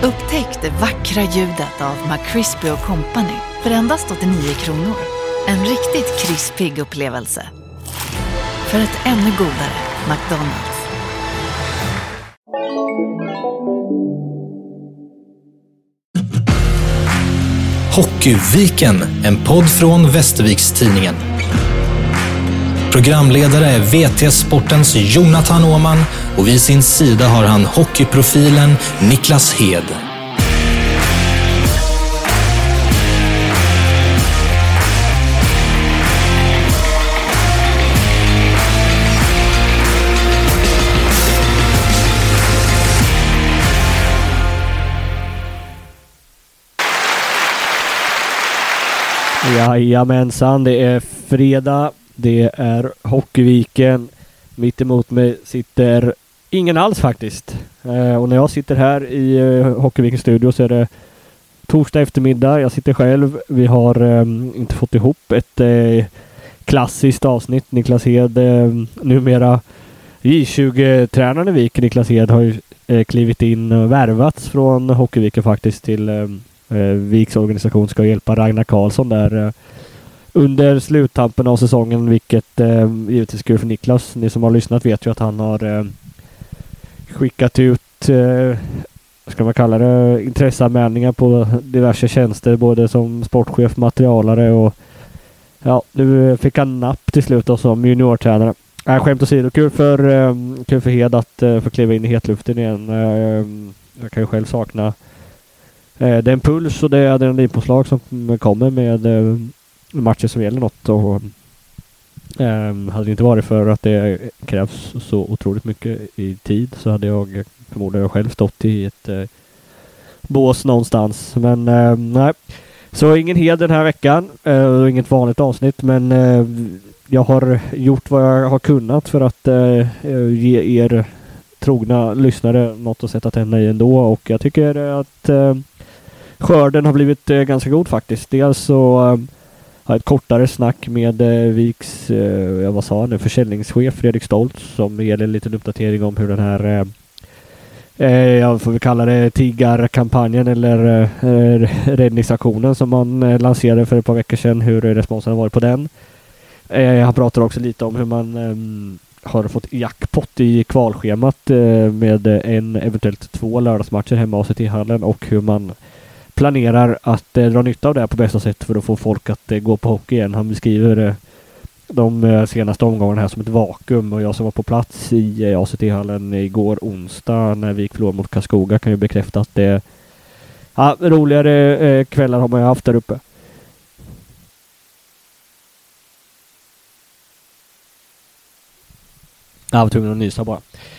Upptäck det vackra ljudet av McCrispy & Company för endast 89 kronor. En riktigt krispig upplevelse. För ett ännu godare McDonald's. Hockeyviken, en podd från Västerviks-Tidningen. Programledare är VT Sportens Jonathan Åman och vid sin sida har han hockeyprofilen Niklas Hed. Jajamensan, det är fredag, det är Hockeyviken. Mitt emot mig sitter ingen alls faktiskt. Och när jag sitter här i Hockeyvikens studio så är det torsdag eftermiddag. Jag sitter själv. Vi har inte fått ihop ett klassiskt avsnitt. Niklas Hed, numera J20-tränaren i Viken. Niklas Hed har ju klivit in och värvats från Hockeyviken faktiskt till Viks organisation, ska hjälpa Ragnar Karlsson där under sluttampen av säsongen, vilket givetvis kul för Niklas. Ni som har lyssnat vet ju att han har skickat ut ska man kalla det, intresseanmälningar på diverse tjänster, både som sportchef, materialare och ja, nu fick han napp till slut då som juniortränare. Skämt åsido, kul för Hed att få kliva in i hetluften igen. Jag kan ju själv sakna det är en puls och det är adrenalinpåslag som kommer med matcher som gäller något. Och hade det inte varit för att det krävs så otroligt mycket i tid så hade jag förmodligen själv stått i ett bås någonstans. Men nej, så ingen Hed den här veckan. Inget vanligt avsnitt, men jag har gjort vad jag har kunnat för att ge er trogna lyssnare något att sätta tänderna i ändå. Och jag tycker att skörden har blivit ganska god faktiskt. Dels så har ett kortare snack med Viks försäljningschef Fredrik Stoltz som ger en liten uppdatering om hur den här jag får väl kalla det tigarkampanjen eller räddningsaktionen som man lanserade för ett par veckor sedan, hur responsen har varit på den. Jag pratar också lite om hur man har fått jackpot i kvalschemat med en, eventuellt 2 lördagsmatcher hemma hos i hallen och hur man planerar att dra nytta av det på bästa sätt för att få folk att gå på hockey igen. Han beskriver de senaste omgångarna här som ett vakuum och jag som var på plats i ACT-hallen igår onsdag när vi gick förlorade mot Karlskoga kan ju bekräfta att det roligare kvällar har man ju haft där uppe. Jag var tvungen att nysa bara.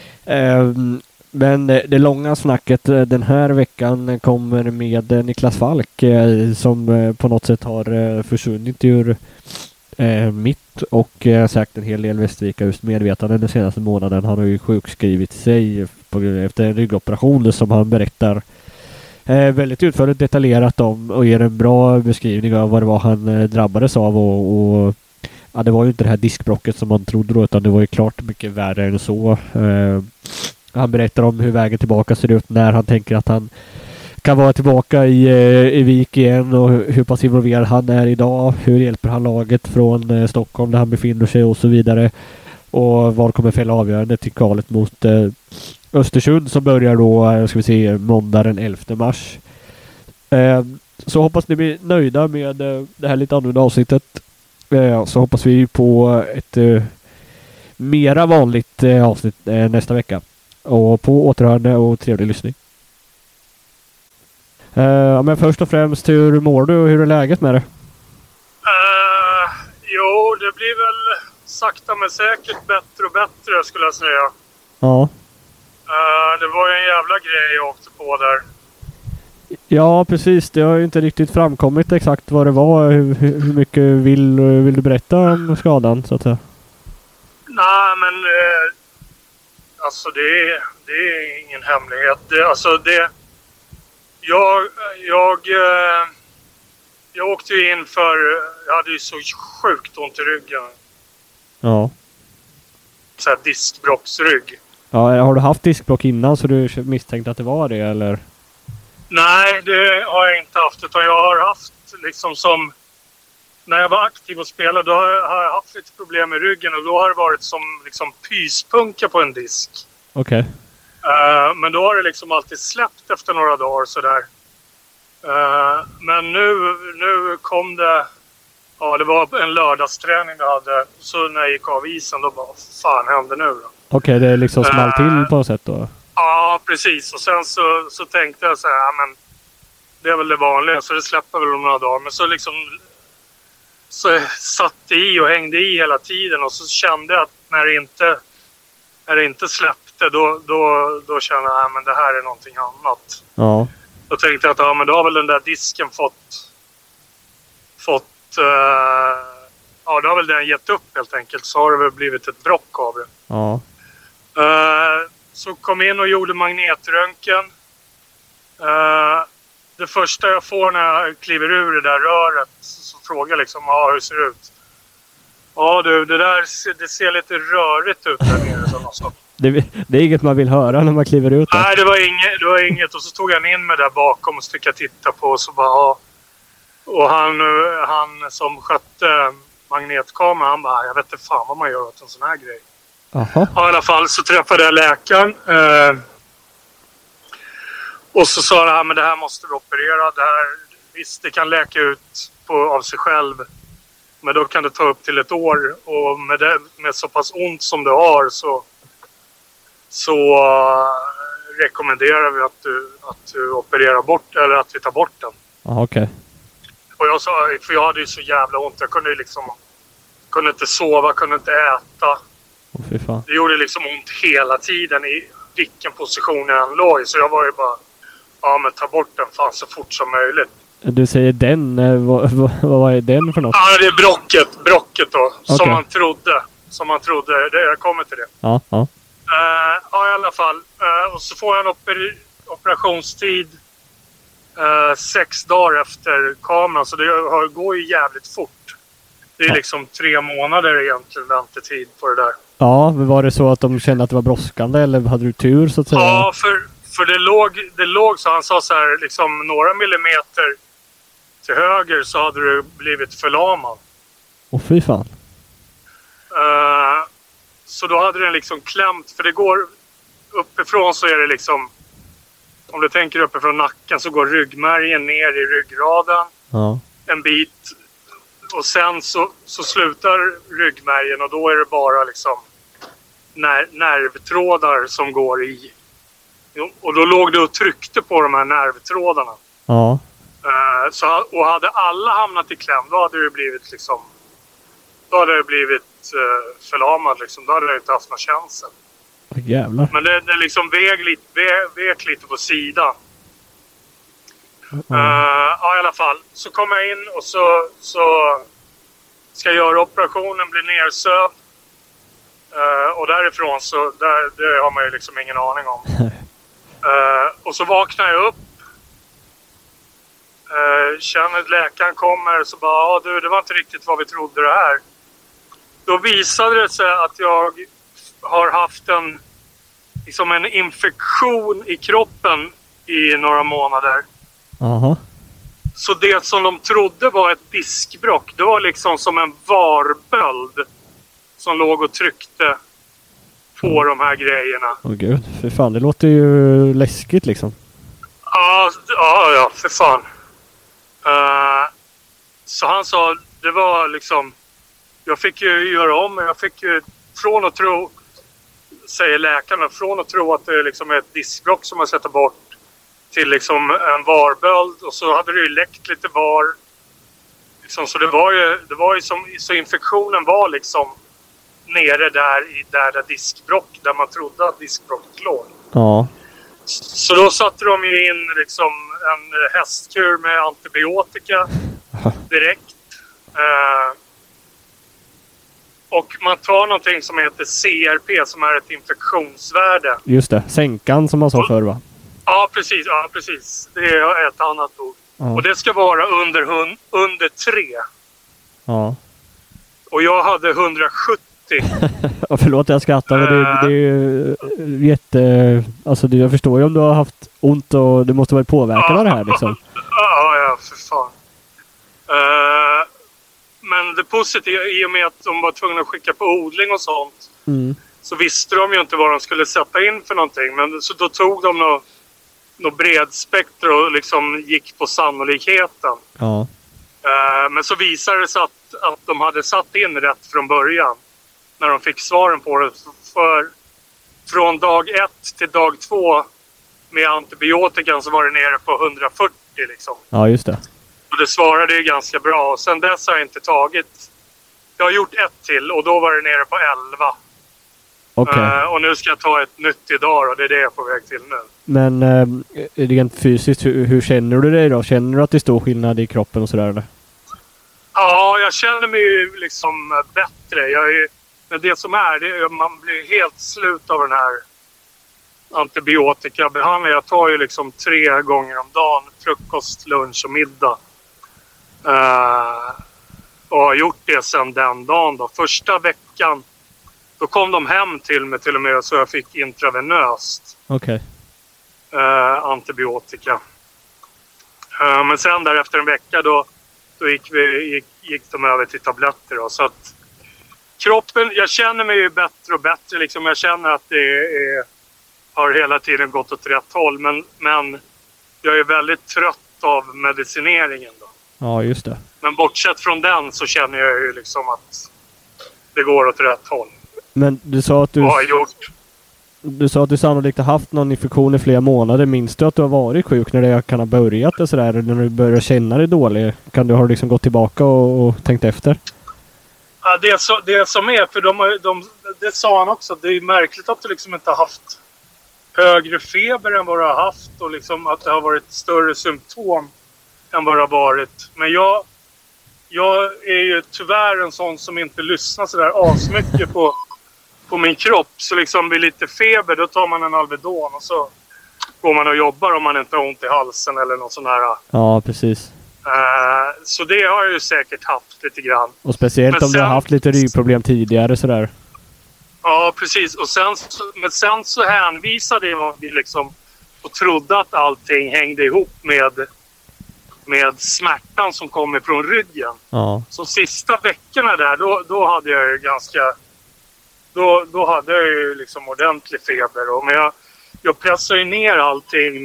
Men det långa snacket den här veckan kommer med Niklas Falk som på något sätt har försvunnit ur mitt och sagt en hel del Västervika just medvetande den senaste månaden. Han har ju sjukskrivit sig efter en ryggoperation som han berättar väldigt utförligt detaljerat om och ger en bra beskrivning av vad det var han drabbades av och ja, det var ju inte det här diskbrocket som man trodde då, utan det var ju klart mycket värre än så. Han berättar om hur vägen tillbaka ser ut när han tänker att han kan vara tillbaka i Vik igen och hur pass involverad han är idag. Hur hjälper han laget från Stockholm där han befinner sig och så vidare. Och vad kommer fälla avgörande till kvalet mot Östersund som börjar då, ska vi se, måndag den 11 mars. Så hoppas ni blir nöjda med det här lite annorlunda avsnittet. Så hoppas vi på ett mera vanligt avsnitt nästa vecka. Och på återhörande och trevlig lyssning. Men först och främst, hur mår du och hur är läget med det? Jo, det blir väl sakta men säkert bättre och bättre skulle jag säga. Ja. Det var ju en jävla grej jag åkte på där. Ja, precis. Det har ju inte riktigt framkommit exakt vad det var. Hur mycket vill du berätta om skadan så att säga? Nej, men alltså det är ingen hemlighet. Jag åkte ju in för jag hade ju så sjukt ont i ryggen. Ja. Så här diskbrocksrygg. Ja, har du haft diskbrock innan så du misstänkte att det var det eller? Nej, det har jag inte haft. Utan jag har haft liksom som... När jag var aktiv och spelade, då har jag haft lite problem med ryggen. Och då har det varit som liksom pyspunka på en disk. Okej. Men då har det liksom alltid släppt efter några dagar sådär. Men nu kom det... Ja, det var en lördagsträning jag hade. Så när jag gick av isen, då bara, vad fan hände nu då? Okej, det är liksom small till på något sätt då? Ja, precis. Och sen så tänkte jag så här, ja, men det är väl det vanliga, så det släpper väl om några dagar. Men så liksom så jag satt i och hängde i hela tiden. Och så kände jag att när det inte släppte, då kände jag att det här är någonting annat. Ja. Då tänkte jag att men då har väl den där disken fått då har väl den gett upp helt enkelt. Så har det väl blivit ett brock av det. Ja. Så kom in och gjorde magnetröntgen. Det första jag får när jag kliver ur det där röret, så frågar jag liksom, hur ser det ut? Ja du, det ser lite rörigt ut där nere. Så. Det är inget man vill höra när man kliver ut där. Nej, det var inget. Och så tog han in mig där bakom och så fick jag titta på. Och så bara, Och han som skötte magnetkameran, han bara, jag vet inte fan vad man gör åt en sån här grej. Aha. Ja, i alla fall så träffade jag läkaren. Och så sa han, men det här måste vi operera. Visst, det kan läka ut av sig själv. Men då kan det ta upp till ett år. Och med så pass ont som du har så rekommenderar vi att du opererar bort, eller att vi tar bort den. Aha, okej. Och jag sa, för jag hade ju så jävla ont. Jag kunde inte sova, kunde inte äta. Fy fan. Det gjorde liksom ont hela tiden i vilken position jag än låg i. Så jag var ju bara, men ta bort den fan så fort som möjligt. Du säger den, vad är den för något? Ja, det är brocket då. Okay. Som man trodde. Jag kommer till det. Ja. Ja, i alla fall. Och så får jag en operationstid 6 dagar efter kameran. Så det går ju jävligt fort. Det är liksom 3 månader egentligen väntetid på det där. Ja, men var det så att de kände att det var brådskande eller hade du tur så att säga? Ja, för det låg så han sa så här, liksom några millimeter till höger så hade du blivit förlamad. Fy fan. Så då hade den liksom klämt, för det går uppifrån så är det liksom, om du tänker uppifrån nacken så går ryggmärgen ner i ryggraden en bit. Och sen så slutar ryggmärgen och då är det bara liksom nervtrådar som går i. Och då låg det och tryckte på de här nervtrådarna. Ja. Och hade alla hamnat i kläm, då hade det blivit förlamad liksom. Då hade det inte haft någon känsla. Jävlar. Men det liksom vek lite på sidan. Ja, i alla fall. Så kom jag in och så ska jag göra operationen, bli nersövd. Och därifrån så det har man ju liksom ingen aning om. Och så vaknar jag upp. Känner att läkaren kommer så bara, du, det var inte riktigt vad vi trodde det här. Då visade det sig att jag har haft en infektion i kroppen i några månader. Aha. Så det som de trodde var ett diskbrock, det var liksom som en varböld som låg och tryckte på de här grejerna. Gud, för fan, det låter ju läskigt liksom. Ja, för fan. Så han sa, det var liksom, jag fick ju göra om, jag fick ju från att tro, säger läkarna, från att tro att det liksom är ett diskbrock som man sätter bort till liksom en varböld, och så hade det ju läckt lite var liksom, så det var ju som, så infektionen var liksom nere där diskbrock, där man trodde att diskbrocket låg. Ja. Så då satte de ju in liksom en hästkur med antibiotika direkt. Och man tar någonting som heter CRP, som är ett infektionsvärde. Just det, sänkan som man sa förr, va? Ja, precis. Det är ett annat ord. Ja. Och det ska vara under 3. Ja. Och jag hade 170 Ja, förlåt jag skrattar, men det är ju alltså jag förstår ju om du har haft ont och du måste vara påverkad av det här liksom. Ja, för fan. Men det positiva, i och med att de var tvungna att skicka på odling och sånt, så visste de ju inte vad de skulle sätta in för någonting. Men så då tog de något bredspektrum och liksom gick på sannolikheten. Ja. Men så visade det sig att de hade satt in rätt från början. När de fick svaren på det. För från dag 1 till dag 2 med antibiotikan så var det nere på 140 liksom. Ja, just det. Och det svarade ju ganska bra. Och sen dess har jag inte tagit... Jag har gjort ett till och då var det nere på 11. Okay. Och nu ska jag ta ett nytt idag och det är det jag är på väg till nu. Men rent fysiskt, hur känner du dig då? Känner du att det är stor skillnad i kroppen och sådär eller? Ja, jag känner mig ju liksom bättre. Men det som är, man blir helt slut av den här antibiotikabehandlingen. Jag tar ju liksom 3 gånger om dagen. Frukost, lunch och middag. Och har gjort det sedan den dagen då. Första veckan, då kom de hem till mig till och med så jag fick intravenöst. Okej. Antibiotika. Men sen där efter en vecka då gick de över till tabletter då. Så att kroppen, jag känner mig ju bättre och bättre liksom. Jag känner att har hela tiden gått åt rätt håll. Men jag är väldigt trött av medicineringen då. Ja, just det. Men bortsett från den så känner jag ju liksom att det går åt rätt håll. Men du sa att du sannolikt har haft någon infektion i flera månader. Minns du att du har varit sjuk när det kan ha börjat och sådär? När du börjar känna dig dålig? Kan du ha liksom gått tillbaka och tänkt efter? Ja, det som är, för det sa han också. Det är märkligt att du liksom inte har haft högre feber än vad du har haft. Och liksom att det har varit större symptom än vad det har varit. Men jag är ju tyvärr en sån som inte lyssnar sådär asmycket på min kropp. Så liksom vid lite feber då tar man en Alvedon och så går man och jobbar om man inte har ont i halsen eller något sån här. Ja, precis. Så det har jag ju säkert haft lite grann. Och speciellt om du har haft lite ryggproblem tidigare sådär. Ja, precis. Och sen så hänvisade jag liksom och trodde att allting hängde ihop med smärtan som kommer från ryggen. Ja. Så sista veckorna där, då hade jag ju ganska... Då hade jag ju liksom ordentlig feber. Men jag pressade ju ner allting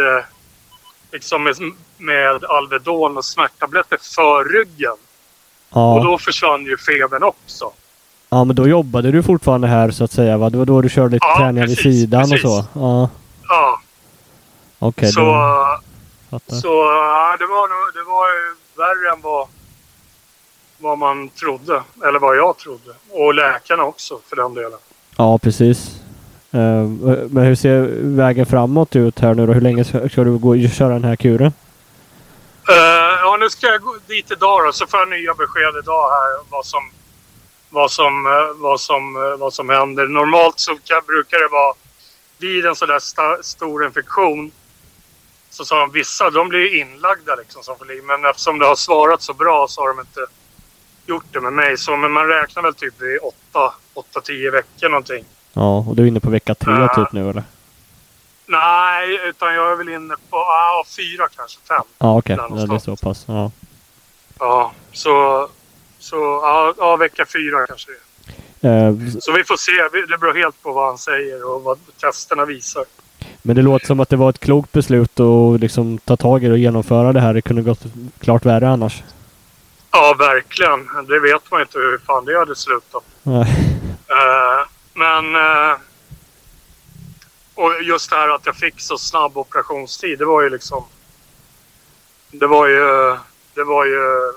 med Alvedon och smärttabletter för ryggen. Ja. Och då försvann ju febern också. Ja, men då jobbade du fortfarande här så att säga, va? Det var då du körde lite träningar vid sidan precis. Och så? Ja. Ja. Okej. Så ja, det var ju värre än vad man trodde. Eller vad jag trodde. Och läkarna också för den delen. Ja, precis. Men hur ser vägen framåt ut här nu då? Hur länge ska du gå och köra den här kuren? Ja, nu ska jag gå dit idag då. Så får jag nya besked idag här vad som händer. Normalt så brukar det vara vid en sådär stor infektion. Så sa de vissa, de blir inlagda liksom som får liv. Men eftersom det har svarat så bra så har de inte gjort det med mig. Så men man räknar väl typ i 8-10 veckor någonting. Ja, och du är inne på vecka 3 typ nu eller? Nej, utan jag är väl inne på 4 kanske, 5. Ja, okej. Ja, det är så pass. Ja. Ja, så vecka 4 kanske det. Så vi får se. Det beror helt på vad han säger och vad testerna visar. Men det låter som att det var ett klokt beslut att liksom ta tag i det och genomföra det här. Det kunde gått klart värre annars. Ja, verkligen. Det vet man inte hur fan det hade slutat. Men och just det här att jag fick så snabb operationstid, det var ju liksom det var ju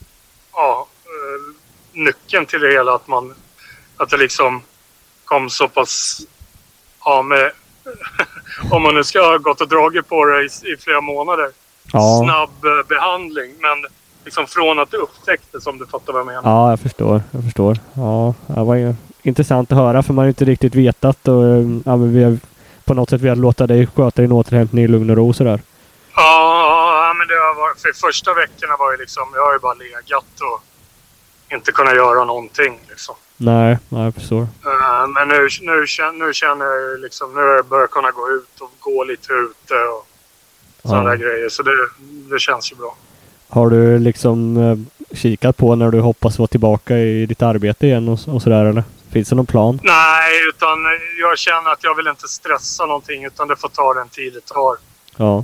nyckeln till det hela att det liksom kom så pass med om man nu ska ha gått och dragit på det i flera månader. Ja. Snabb behandling, men liksom från att det upptäcktes, som du fattar vad jag menar. Ja, jag förstår. Ja, det var ju intressant att höra, för man har inte riktigt vetat och men vi har på något sätt velat låta dig sköta din återhämtning i lugn och ro sådär. Ja, men det har varit, för första veckorna var ju liksom, jag har ju bara legat och inte kunnat göra någonting liksom. Nej, jag förstår. Men nu känner jag liksom, nu börjar jag kunna gå ut och gå lite ute och sådana där grejer. Så det känns ju bra. Har du liksom kikat på när du hoppas vara tillbaka i ditt arbete igen och sådär, eller? Finns det någon plan? Nej, utan jag känner att jag vill inte stressa någonting, utan det får ta den tid det tar. Ja.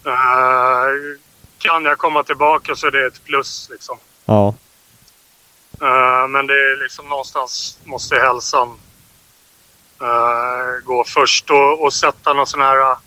Kan jag komma tillbaka så är det ett plus liksom. Ja. Men det är liksom någonstans måste hälsan gå först och sätta någon sån här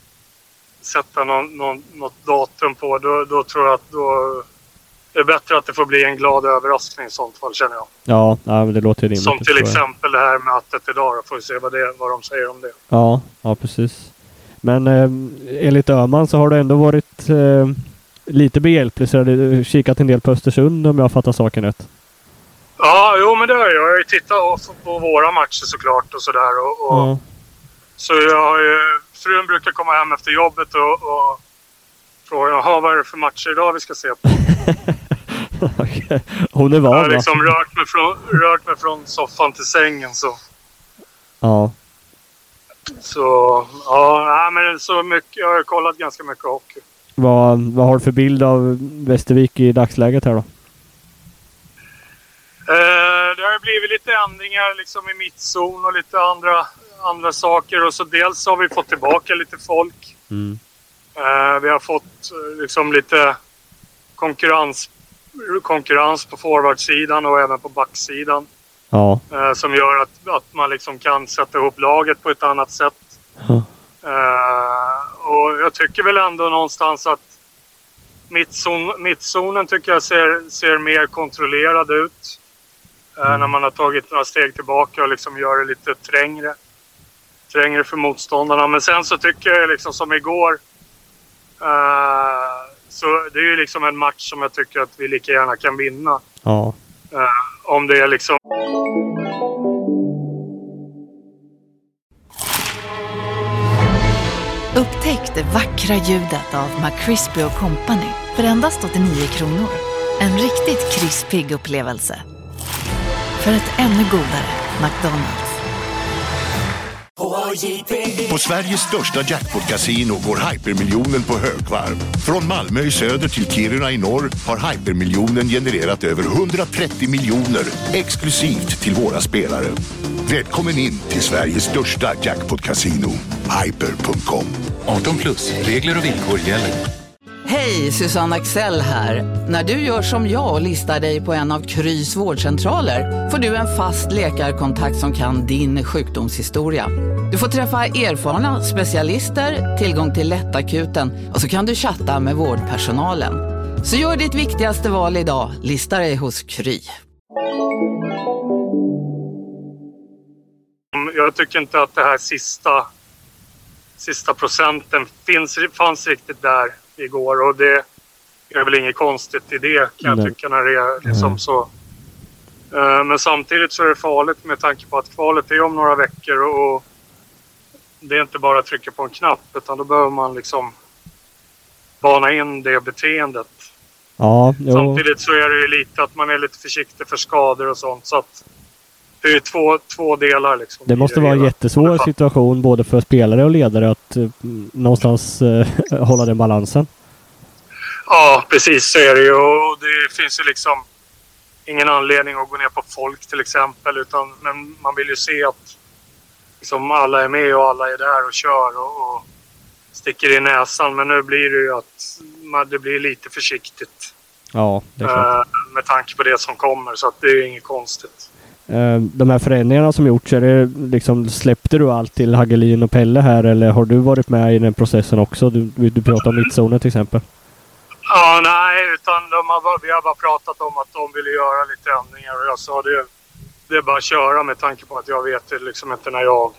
något datum på. Då tror jag att då är det bättre att det får bli en glad överraskning i sånt fall, känner jag. Ja, men det låter rimligt. Som till exempel det här mötet idag. Då får vi se vad de säger om det. Ja, precis. Men enligt Öhman så har det ändå varit lite behjälpligt. Så har du kikat en del på Östersund, om jag fattar saken rätt. Ja, jo, men det har jag. Jag har ju tittat på våra matcher såklart och sådär. Så jag har ju, frun brukar komma hem efter jobbet och fråga, vad är det för matcher idag vi ska se på? Okay. Hon är van, jag har liksom rört mig från soffan till sängen så. Ja. Så, ja, men så mycket, jag har kollat ganska mycket hockey. Vad har du för bild av Västervik i dagsläget här då? Det har blivit lite ändringar liksom i mittzon och lite andra saker. Och så dels har vi fått tillbaka lite folk. Vi har fått liksom lite konkurrens på forwardsidan och även på backsidan. Ja. Som gör att man liksom kan sätta ihop laget på ett annat sätt. Och jag tycker väl ändå någonstans att mittzonen tycker jag ser mer kontrollerad ut. När man har tagit några steg tillbaka och liksom gör det lite trängre för motståndarna. Men sen så tycker jag liksom som igår, så det är ju liksom en match som jag tycker att vi lika gärna kan vinna. Ja. Om det är liksom... Upptäck det vackra ljudet av McCrispy & Company för endast 89 kronor. En riktigt krispig upplevelse. För ett ännu godare McDonald's. På Sveriges största jackpot-casino går hypermiljonen på högvarv. Från Malmö i söder till Kiruna i norr har hypermiljonen genererat över 130 miljoner exklusivt till våra spelare. Välkommen in till Sveriges största jackpot-casino, hyper.com. 18+, regler och villkor gäller. Hej, Susanne Axel här. När du gör som jag och listar dig på en av Krys vårdcentraler får du en fast läkarkontakt som kan din sjukdomshistoria. Du får träffa erfarna specialister, tillgång till lättakuten och så kan du chatta med vårdpersonalen. Så gör ditt viktigaste val idag, lista dig hos Kry. Jag tycker inte att det här sista procenten fanns riktigt där igår, och det är väl inget konstigt i det, kan jag tycka, när det är liksom så. Men samtidigt så är det farligt med tanke på att kvalet är om några veckor och det är inte bara att trycka på en knapp, utan då behöver man liksom bana in det beteendet. Ja, samtidigt så är det ju lite att man är lite försiktig för skador och sånt, så att det är två delar liksom. Det måste vara en jättesvår situation både för spelare och ledare att någonstans hålla den balansen. Ja, precis, så är det ju. Och det finns ju liksom ingen anledning att gå ner på folk till exempel, men man vill ju se att liksom alla är med och alla är där och kör och sticker i näsan. Men nu blir det ju att det blir lite försiktigt. Ja, det är klart. Med tanke på det som kommer, så att det är inget konstigt. De här förändringarna som gjorts, är det liksom, släppte du allt till Hagelin och Pelle här, eller har du varit med i den processen också? Du pratar om mittzonen till exempel. Ja, nej, utan vi har bara pratat om att de ville göra lite ändringar, och jag sa det är bara att köra, med tanke på att jag vet liksom inte när jag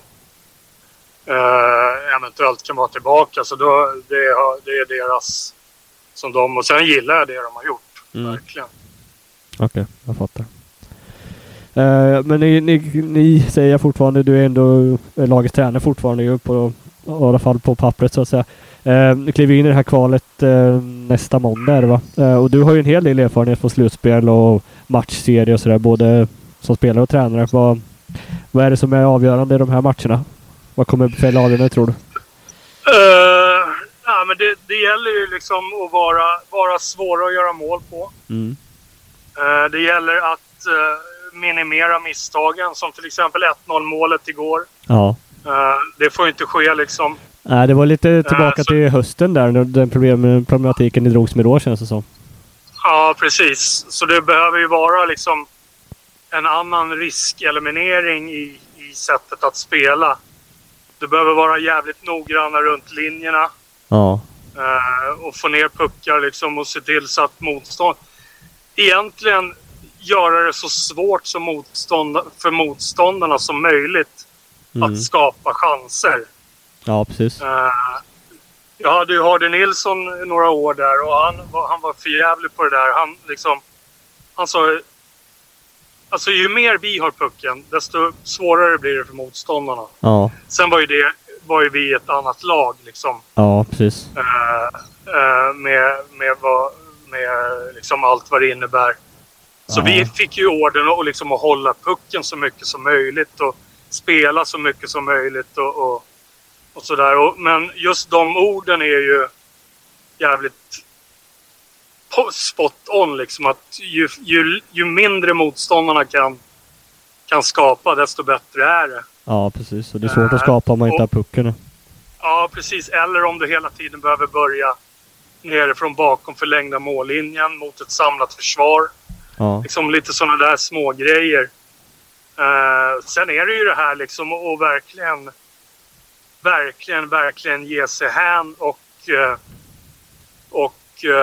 eventuellt kan vara tillbaka, så då, det är deras som de, och sen gillar jag det de har gjort, verkligen. Okej, jag fattar. Men ni säger fortfarande, du är ändå lagets tränare fortfarande ju på, i alla fall på pappret så att säga. Ni kliver in i det här kvalet nästa måndag, va? Och du har ju en hel del erfarenhet på slutspel och matchserie och sådär, både som spelare och tränare. Vad är det som är avgörande i de här matcherna? Vad kommer fälla avgörande, tror du? Ja, men det gäller ju liksom att vara svåra att göra mål på. Det gäller att minimera misstagen, som till exempel 1-0 målet igår. Ja. Det får inte ske liksom. Nej, det var lite tillbaka till hösten där, när den problematiken ni drogs med då, känns det som. Ja, precis. Så det behöver ju vara liksom en annan riskeliminering i sättet att spela. Du behöver vara jävligt noggranna runt linjerna. Ja. Och få ner puckar liksom, och se till så att motstånd... Egentligen göra det så svårt som för motståndarna som möjligt att skapa chanser. Ja, precis. Jag hade ju Hardy Nilsson några år där, och han var förjävlig på det där. Han sa, alltså ju mer vi har pucken, desto svårare blir det för motståndarna. Ja. Sen var ju vi ett annat lag liksom. Ja, precis. Med liksom allt vad det innebär. Så vi fick ju orden att liksom att hålla pucken så mycket som möjligt och spela så mycket som möjligt och sådär. Men just de orden är ju jävligt spot on liksom, att ju mindre motståndarna kan skapa, desto bättre är det. Ja, precis. Och det är svårt att skapa om man inte har pucken. Ja, precis. Eller om du hela tiden behöver börja nerifrån bakom förlängda mållinjen mot ett samlat försvar. Ja. Liksom lite sådana där små grejer. Sen är det ju det här liksom att verkligen ge sig hän och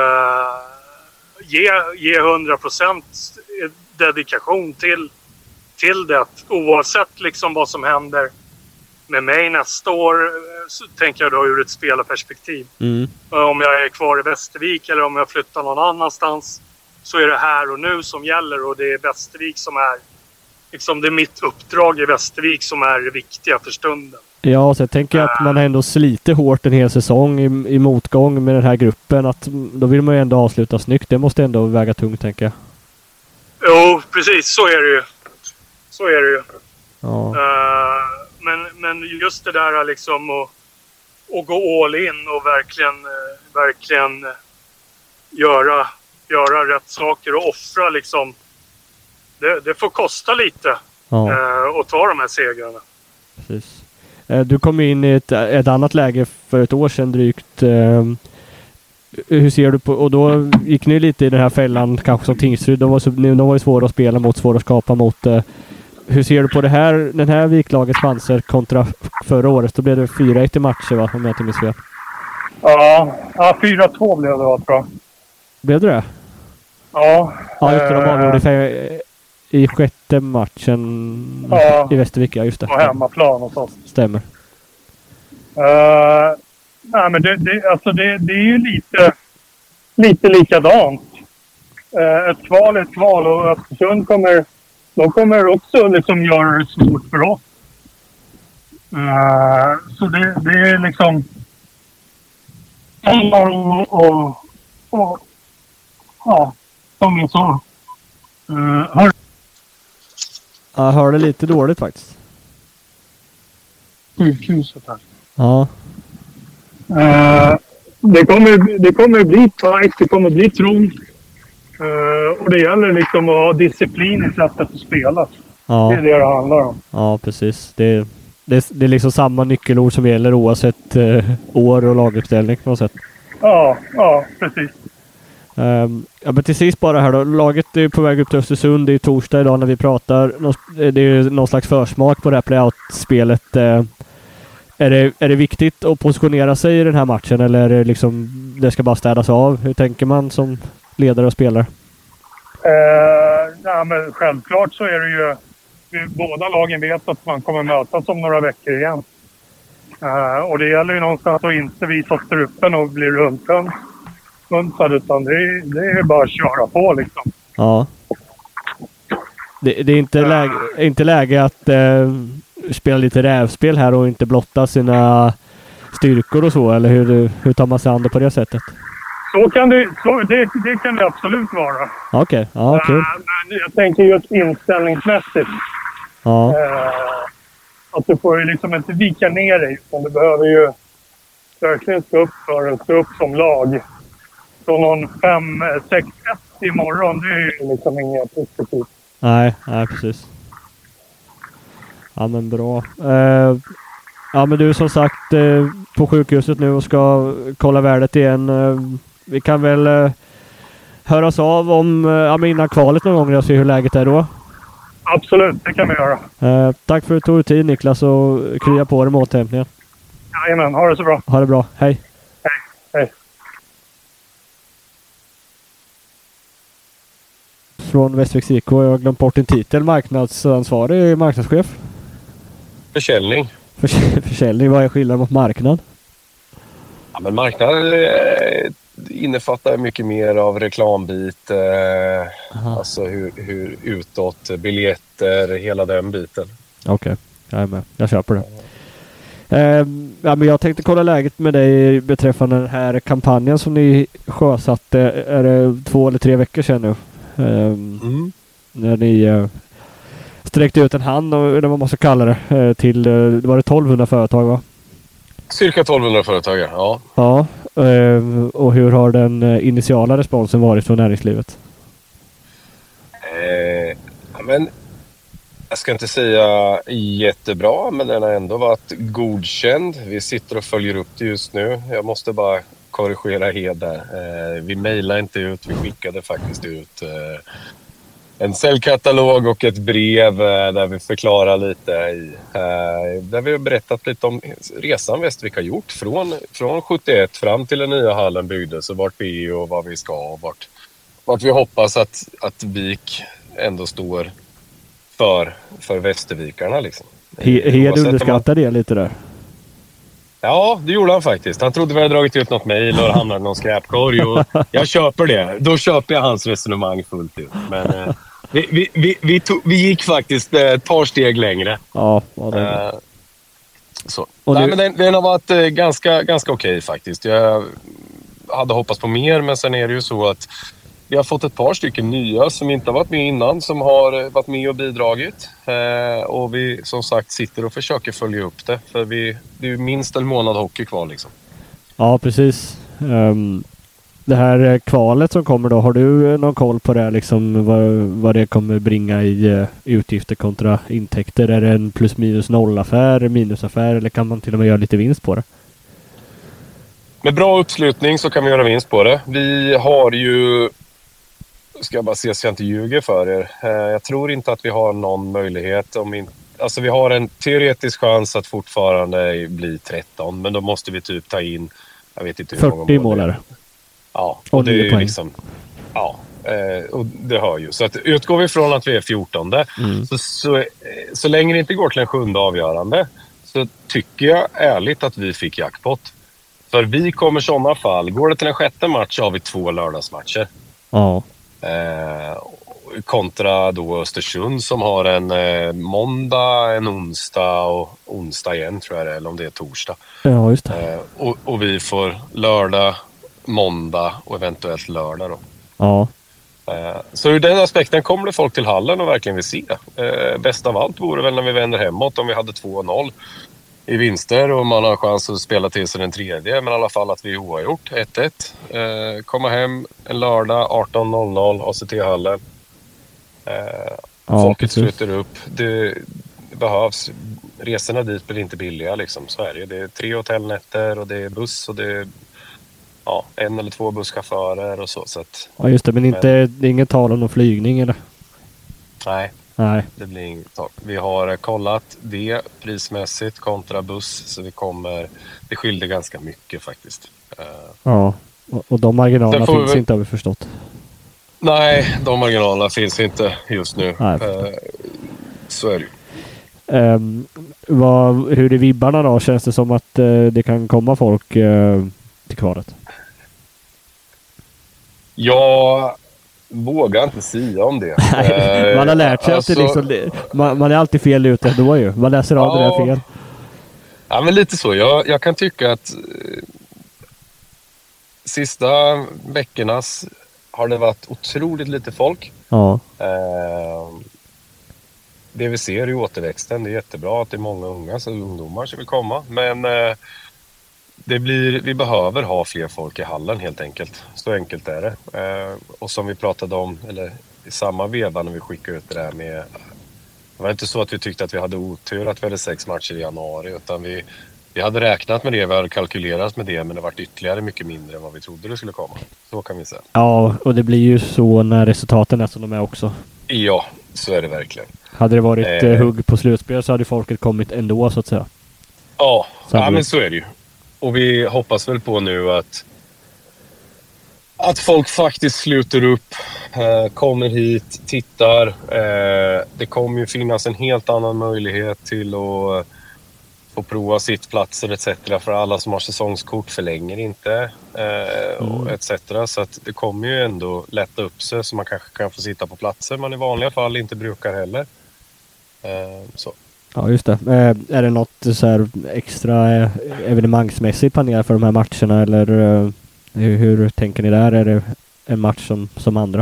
ge 100% dedikation till det. Oavsett liksom vad som händer med mig nästa år, så tänker jag då ur ett spelarperspektiv. Om jag är kvar i Västervik eller om jag flyttar någon annanstans, så är det här och nu som gäller, och det är Västervik som är liksom, det är mitt uppdrag i Västervik som är det viktiga för stunden. Ja, så jag tänker att man ändå sliter hårt en hel säsong i motgång med den här gruppen, att då vill man ju ändå avsluta snyggt. Det måste ändå väga tungt, tänker jag. Jo, precis. Så är det ju. Ja. Men just det där liksom att gå all in och verkligen göra rätt saker och offra liksom. Det får kosta lite att ta de här segrarna. Precis. Du kom in i ett annat läge för ett år sedan drygt. Hur ser du på, och då gick ni lite i den här fällan kanske som Tingsryd. De var ju svåra att spela mot, svåra att skapa mot. Hur ser du på den här viklagets chanser kontra förra året? Då blev det 4-1 i matcher, va? Om jag inte minns fel. Ja, 4-2 blev det, tror jag. Blev det? Ja. Ja, just det. De avgjorde i sjätte matchen i Västervik, ja, just det. På hemmaplan och så. Stämmer. Nej, men det är ju lite likadant. Ett kval är ett kval, och Östersund kommer också liksom göra det svårt för oss. Så det är liksom och som jag sa. Jag hörde lite dåligt faktiskt. Sjukhuset här. Ja. Det kommer bli fight, det kommer bli trångt. Och det gäller liksom att ha disciplin i sättet att spela. Ja. Det är det handlar om. Ja, precis. Det är liksom samma nyckelord som gäller oavsett år och laguppställning på något sätt. Ja, precis. Ja, men till sist bara här då. Laget är på väg upp till Östersund. Det är torsdag idag när vi pratar. Det är någon slags försmak på det här playout-spelet. Är det viktigt att positionera sig i den här matchen, eller är det liksom det ska bara städas av? Hur tänker man som ledare och spelare? Ja, men självklart så är det ju... Båda lagen vet att man kommer mötas om några veckor igen. Och det gäller ju någonstans att inte visa strupen och bli runtad, utan det är bara att köra på liksom. Ja. Det är inte läge att spela lite rävspel här och inte blotta sina styrkor och så, eller hur tar man sig an det på det sättet? Så kan det kan det absolut vara. Okej, ja, kul. Men jag tänker just inställningsmässigt. Ja. Att du får ju liksom inte vika ner dig. Utan du behöver ju verkligen stå upp som lag. Så någon 5-6-1 imorgon, det är ju liksom inget positivt. Nej, precis. Ja, men bra. Ja, men du som sagt på sjukhuset nu och ska kolla värdet igen. Vi kan väl höras av om innan kvalet någon gång och se hur läget är då. Absolut, det kan vi göra. Tack för att du tog tid, Niklas, och krya på dig med återhämtningen. Jajamän, ha det så bra. Ha det bra, hej. Hej. Från Västerviks IK, jag har glömt bort din titel. Marknadsansvarig, marknadschef. Försäljning. Försäljning, vad är skillnaden mot marknad? Ja, men marknad innefattar mycket mer av reklambit. Alltså hur utåt, biljetter, hela den biten. Okej, jag är med. Jag köper det. Men jag tänkte kolla läget med dig beträffande den här kampanjen som ni sjösatte. Är det 2 eller 3 veckor sedan nu? När ni sträckte ut en hand, eller vad man ska kalla det, till, det var det 1200 företag, va? Cirka 1200 företag, ja. Ja, och hur har den initiala responsen varit från näringslivet? Men jag ska inte säga jättebra, men den har ändå varit godkänd. Vi sitter och följer upp det just nu. Jag måste bara korrigera Heder. Vi mejlade inte ut, vi skickade faktiskt ut en säljkatalog och ett brev där vi förklarar lite där vi har berättat lite om resan Västervik har gjort från 71 fram till den nya hallen byggdes och vart vi är och vad vi ska och vart vi hoppas att Vik ändå står för Västervikarna liksom. Hed underskattade det lite där. Ja, det gjorde han faktiskt. Han trodde vi hade dragit ut något mejl och hamnade i någon skräpkorg. Och jag köper det. Då köper jag hans resonemang fullt ut. Men vi gick faktiskt ett par steg längre. Ja, så. Nej, men den har varit ganska okej faktiskt. Jag hade hoppats på mer, men sen är det ju så att vi har fått ett par stycken nya som inte har varit med innan, som har varit med och bidragit. Och vi som sagt sitter och försöker följa upp det. För det är ju minst en månad hockey kvar liksom. Ja, precis. Det här kvalet som kommer då, har du någon koll på det liksom, vad det kommer bringa i utgifter kontra intäkter? Är det en plus minus noll affär, minusaffär, eller kan man till och med göra lite vinst på det? Med bra uppslutning så kan vi göra vinst på det. Vi har ju, ska jag bara se så jag inte ljuger för er. Jag tror inte att vi har någon möjlighet. Alltså vi har en teoretisk chans att fortfarande bli 13. Men då måste vi typ ta in, jag vet inte hur många 40 målare. Ja, och det är ju liksom, ja, och det hör ju. Så att utgår vi från att vi är 14. Så länge det inte går till en 7:e avgörande så tycker jag ärligt att vi fick jackpot. För vi kommer i sådana fall, går det till en 6:e match så har vi 2 lördagsmatcher. Ja. Kontra då Östersund som har en måndag, en onsdag och onsdag igen tror jag det är, eller om det är torsdag. Ja, just det. Och vi får lördag, måndag och eventuellt lördag då. Ja. Så ur den aspekten kommer det folk till hallen och verkligen vill se. Bäst av allt vore väl när vi vänder hemåt om vi hade 2-0 i vinster och man har chans att spela till sig den 3:e, men i alla fall att vi är oavgjort 1-1. Komma hem en lördag 18:00 ACT-hallen. Folket sluter upp. Det behövs. Resorna dit blir inte billiga liksom. Så är det. Det är 3 hotellnätter och det är buss och det är 1 eller 2 busschaufförer och så att, ja, just det, men det är inget tal om någon flygning eller? Nej, det blir inget tal. Vi har kollat det prismässigt kontra buss, så det skiljer ganska mycket faktiskt. Ja, och de marginalerna finns inte, har vi förstått. Nej, de marginalerna finns inte just nu. Så är det ju. Hur är vibbarna då? Känns det som att det kan komma folk till kvaret? Jag vågar inte säga om det. Man har lärt sig att det liksom, man är alltid fel ute då ju. Man läser av det där fel. Ja, men lite så. Jag kan tycka att sista veckornas har det varit otroligt lite folk. Ja. Det vi ser i återväxten, det är jättebra att det är många ungdomar som vill komma. Men vi behöver ha fler folk i hallen helt enkelt. Så enkelt är det. Och som vi pratade om, eller i samma veva när vi skickade ut det där med... Det var inte så att vi tyckte att vi hade otur att vi hade 6 matcher i januari, utan vi hade räknat med det, vi hade kalkylerat med det, men det varit ytterligare mycket mindre än vad vi trodde det skulle komma. Så kan vi säga. Ja, och det blir ju så när resultaten är som de är också. Ja, så är det verkligen. Hade det varit hugg på slutspel så hade folket kommit ändå, så att säga. Ja, men så är det ju. Och vi hoppas väl på nu att folk faktiskt sluter upp, kommer hit, tittar. Det kommer ju finnas en helt annan möjlighet till att få prova sittplatser etc. För alla som har säsongskort förlänger inte etc. Så att det kommer ju ändå lätta upp sig så man kanske kan få sitta på platser man i vanliga fall inte brukar heller. Så. Ja, just det. Är det något så här extra evenemangsmässigt planerat för de här matcherna, eller hur tänker ni där? Är det en match som andra?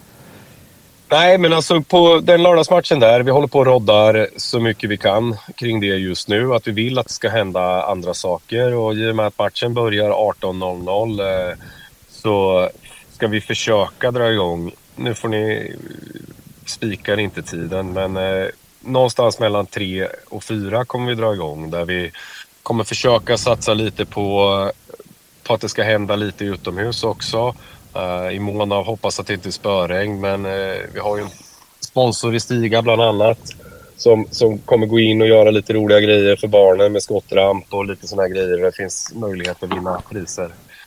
Nej, men alltså på den lördagsmatchen där, vi håller på och roddar så mycket vi kan kring det just nu. Att vi vill att det ska hända andra saker, och i och med att matchen börjar 18.00 så ska vi försöka dra igång. Nu får ni spika inte tiden, men någonstans mellan 3 och 4 kommer vi dra igång, där vi kommer försöka satsa lite på att det ska hända lite utomhus också. I mån av hoppas att det inte är spöregn, men vi har ju en sponsor i Stiga bland annat som kommer gå in och göra lite roliga grejer för barnen med skottramp och lite såna här grejer. Det finns möjlighet att vinna priser.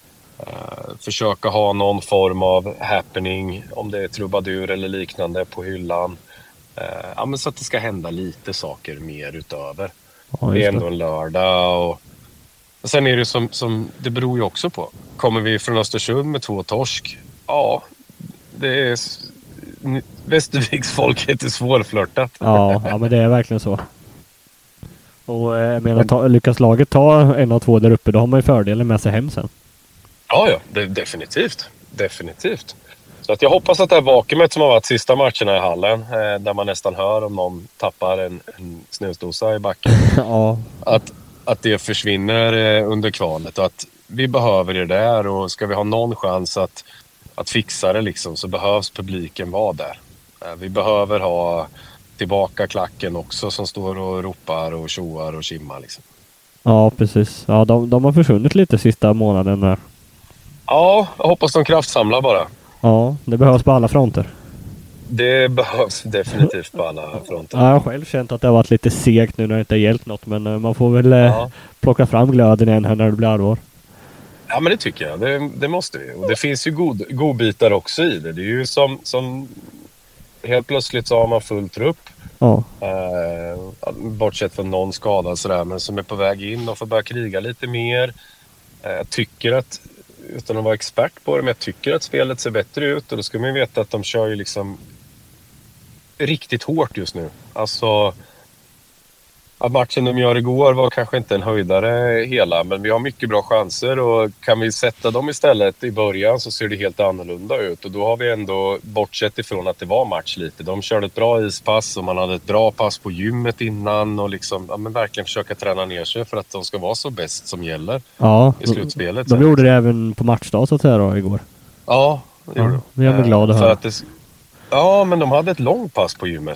Försöka ha någon form av happening, om det är trubadur eller liknande, på hyllan. Men så att det ska hända lite saker mer utöver. Ja, det är ändå en lördag, och sen är det som det beror ju också på. Kommer vi från Östersund med 2 torsk? Ja, det är Västerviks folket är svårflörtat. Ja, men det är verkligen så. Och jag menar, lyckas laget ta 1 av 2 där uppe, då har man ju fördelen med sig hem sen. Ja, definitivt. Så att jag hoppas att det här vakuumet som har varit sista matcherna i hallen, där man nästan hör om någon tappar en snusdosa i backen. Ja. Att det försvinner under kvalet, och att vi behöver det där, och ska vi ha någon chans att fixa det liksom, så behövs publiken vara där. Vi behöver ha tillbaka klacken också som står och ropar och tjoar och kimmar liksom. Ja, precis. Ja, de har försvunnit lite sista månaden där. Ja, jag hoppas de kraftsamlar bara. Ja, det behövs på alla fronter. Det behövs definitivt på alla fronter. Ja, jag har själv känt att det har varit lite segt nu när det inte har hjälpt något, men man får väl plocka fram glöden igen här när det blir allvar. Ja, men det tycker jag. Det måste vi. Och det finns ju godbitar också i det. Det är ju som helt plötsligt så har man full trupp. Ja. Bortsett från någon skada sådär, men som är på väg in och får börja kriga lite mer. Jag tycker att, utan att vara expert på det, men jag tycker att spelet ser bättre ut, och då ska man ju veta att de kör ju liksom riktigt hårt just nu. Alltså, att matchen de gör igår var kanske inte en höjdare hela, men vi har mycket bra chanser, och kan vi sätta dem istället i början så ser det helt annorlunda ut, och då har vi ändå bortsett ifrån att det var match lite. De körde ett bra ispass och man hade ett bra pass på gymmet innan, och liksom, verkligen försöka träna ner sig för att de ska vara så bäst som gäller i slutspelet. De gjorde det även på matchdag så att säga då, igår. Ja, det gjorde de. Det är jag glad att höra. Ja, men de hade ett långt pass på gymmet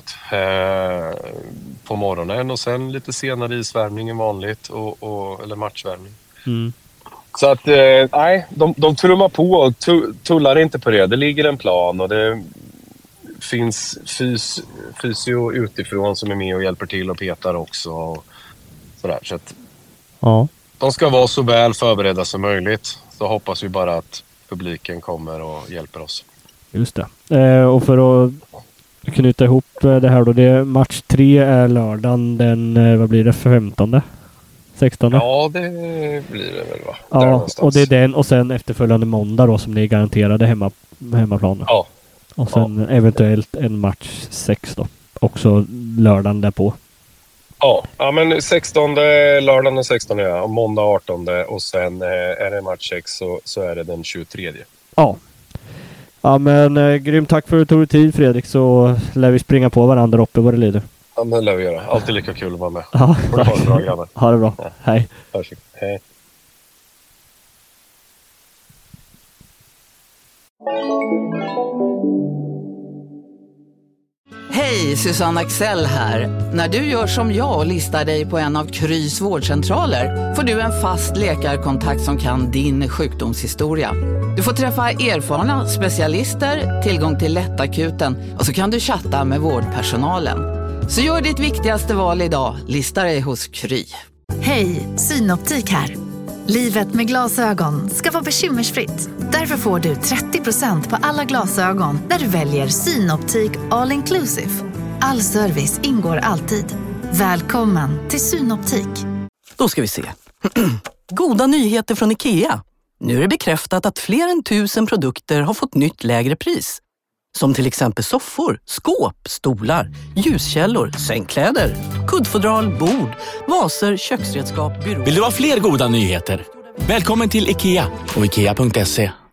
på morgonen, och sen lite senare isvärmning än vanligt, eller matchvärmning. Mm. Så att, nej, de trummar på och tullar inte på det. Det ligger en plan, och det finns fysio utifrån som är med och hjälper till och petar också. Och sådär. Så att de ska vara så väl förberedda som möjligt. Så hoppas vi bara att publiken kommer och hjälper oss. Just det. Och för att knyta ihop det här då, det match 3 är lördagen den, vad blir det, 15? 16? Ja, det blir det väl, va? Ja, och det är den, och sen efterföljande måndag då som ni är garanterade hemmaplan. Ja. Och sen eventuellt en match 6 då. Också lördagen därpå. Ja, men lördagen den 16 och måndag 18 och sen är det match 6 så är det den 23. Ja. Ja, men grymt tack för att du tog dig tid, Fredrik, så lär vi springa på varandra uppe vad det lider. Ja, men det lär vi göra. Alltid lika kul att vara med. Ja, ha det bra, grabbar. Ha det bra. Ja. Hej. Hej. Hej, Susanne Axel här. När du gör som jag och listar dig på en av Krys vårdcentraler får du en fast läkarkontakt som kan din sjukdomshistoria. Du får träffa erfarna specialister, tillgång till lättakuten och så kan du chatta med vårdpersonalen. Så gör ditt viktigaste val idag, lista dig hos Kry. Hej, Synoptik här. Livet med glasögon ska vara bekymmersfritt. Därför får du 30% på alla glasögon när du väljer Synoptik All Inclusive. All service ingår alltid. Välkommen till Synoptik. Då ska vi se. Goda nyheter från IKEA. Nu är det bekräftat att fler än 1000 produkter har fått nytt lägre pris. Som till exempel soffor, skåp, stolar, ljuskällor, sängkläder, kuddfodral, bord, vaser, köksredskap, byråer. Vill du ha fler goda nyheter? Välkommen till IKEA och IKEA.se.